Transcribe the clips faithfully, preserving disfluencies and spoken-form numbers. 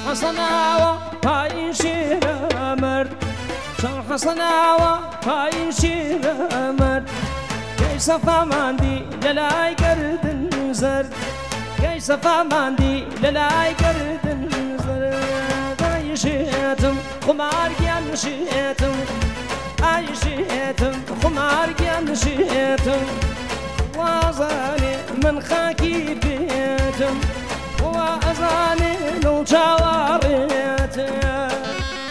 حسناوة هاي شيرة مرد شان حسناوة هاي شيرة مرد جاي صفا ماندي للاي قرد زرد جاي صفا ماندي للاي قرد زرد اي شيتم خمار جان شيتم اي شيتم خمار جان شيتم وازاني من خاكي بيتم وازاني لو جواريتم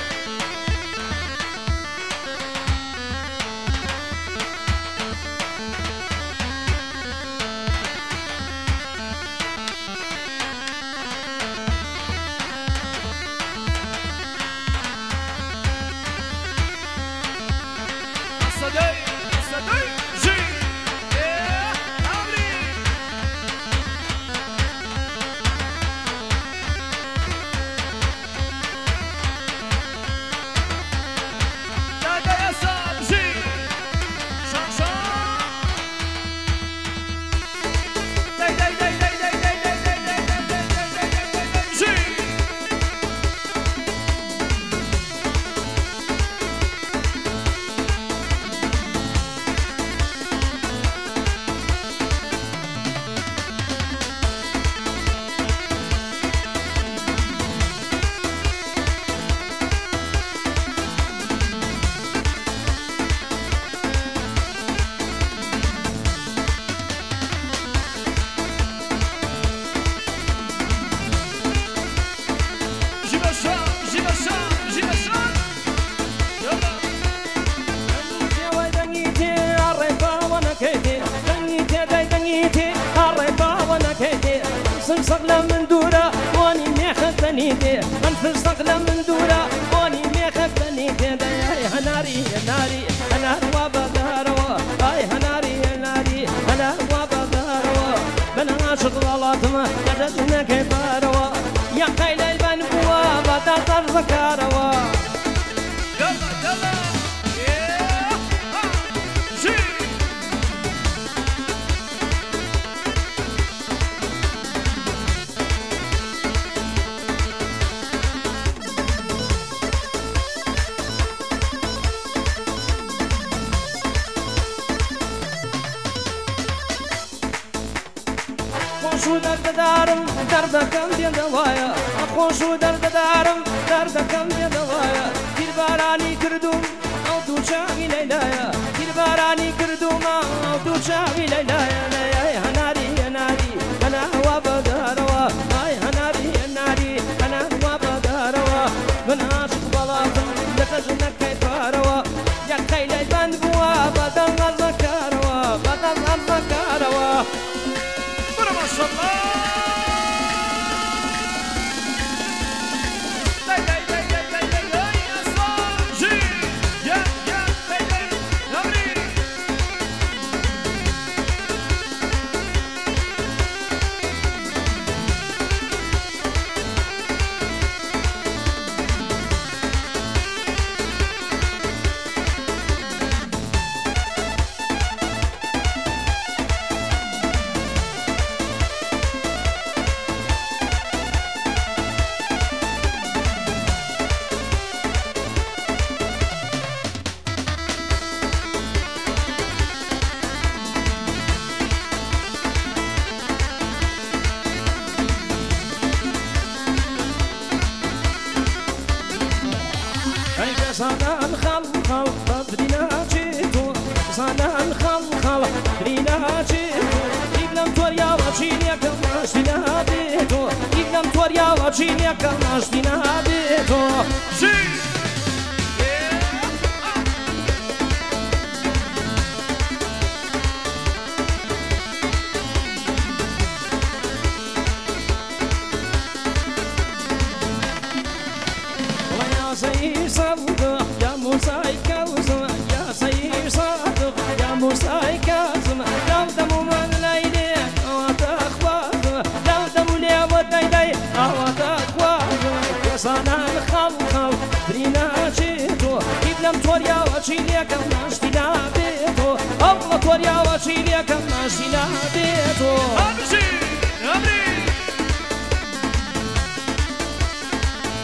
صقلة من دورة واني ميخة بنيتي من صقلة من دورة واني ميخة بنيتي يا هناري يا ناري انا وبداروا اي هناري يا ناري انا وبداروا بنا عاشق ظلاتما جدنا كباروا يا قيل البن بوا بدار زكاروا يلا يلا خوشو درد دارم درد کم بی دوایا خوشو درد دارم درد کم بی دوایا دیر بارانی کردم او تو چاوی لیلایا دیر بارانی کردم او تو چاوی لیلایا ای هناری هناری انا هوا بداروا ای هناری هناری انا هوا بداروا من عاشق بلاتم لتجنك كيفاروا يا خيل البند بوا بدل الزكاروا بدل الزكاروا ما شاء الله صنع الخل خل بدينا جيتو صنع الخل خل بدينا جيتو يبلم توريا وشينيا كماش دينا بيتو يبلم توريا وشينيا كماش دينا بيتو سير صادق يا موسى كاظم يا سير صادق يا موسى كاظم لو دمو من ليلي او تخواظ لو دمو لي وداي او تخواظ يا صنع الخلق برينا جيتو يبلم توريا وشيليا كماش دينا بيتو الله توريا وشيليا كماش دينا بيتو امشي امري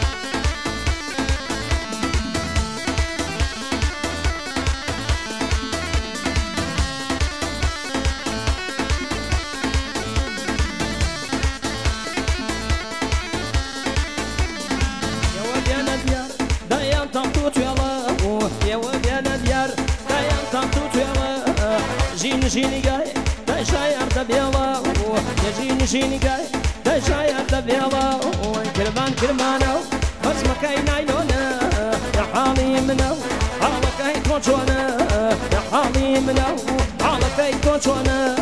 ماشيني جاي دجايا دبيضة كرمان كرمانو بس ما كاين عينونا يا حالي منو حالك هي توجونا يا حالي منو حالك هي توجونا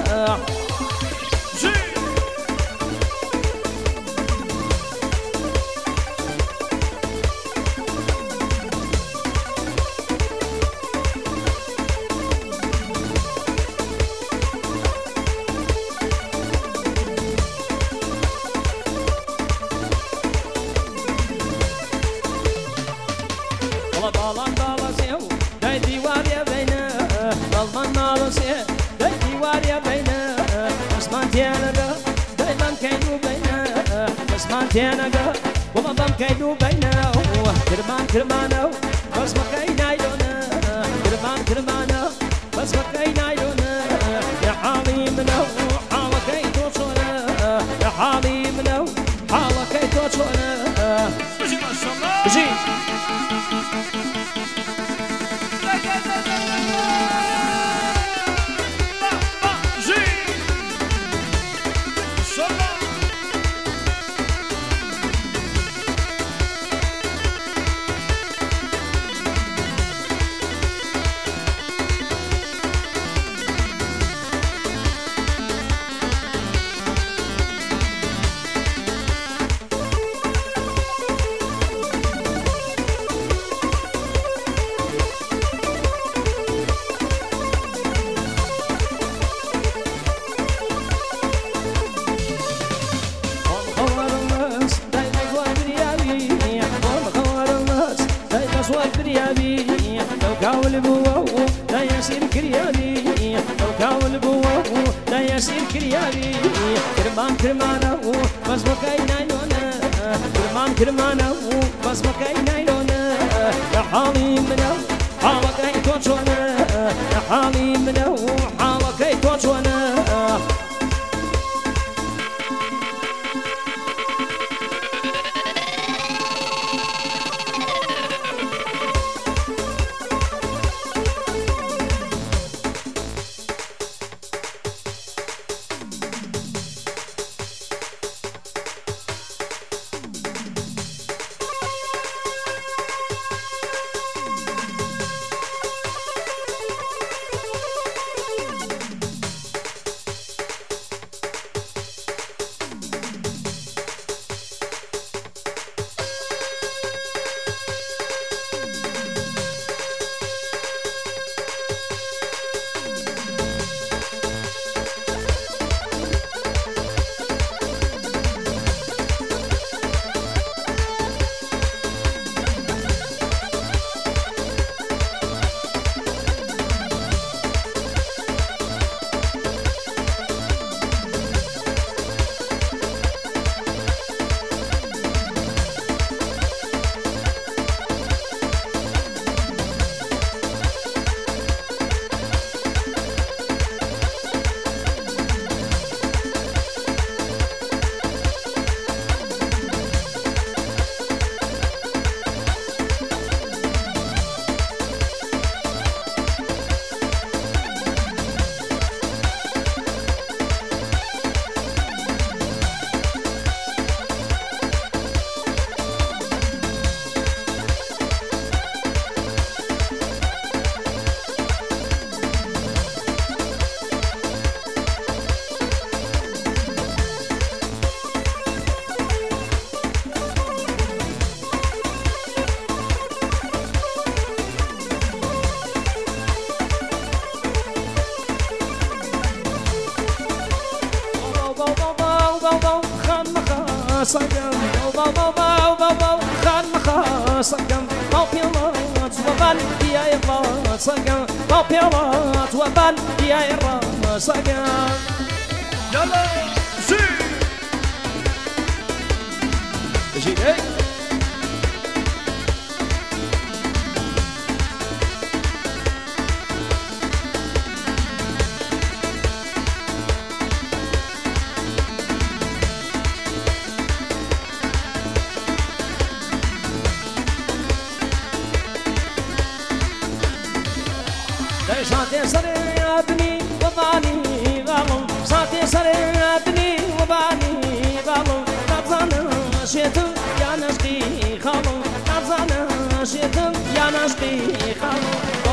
بالان بالاسيو داي ديواريا بينا بالان بالاسيو داي ديواريا بينا اسمان تيانغا داي بام كاينو بينا اسمان تيانغا والله بام كاينو بينا كرمان كرمانو بس ما كاين عيونا كرمان كرمانو بس ما كاين عيونا يا حالي منو حالك اي توصونا يا حالي منو حالك اي توصونا بجي ما شاء الله بجي كاول بوو لا يصير كريابي لو كاول بوو لا يصير كريابي كرمان كرمانو بس ما كاين عينونا كرمان كرمانو بس ما كاين عينونا يا حالي منو حالك هي توجونا يا حالي منو حالك هي توجونا صقم باو باو باو باو باو خان مخا صقم باو بيلات وبان يا يلا صقم باو بيلات وبان يا يلا صقم يلا سي جي صاتي سري ابني وباني غالم صاتي سري ابني وباني شێتم یانەشتی خاڵم نازانە شێتم یانەشتی خاڵم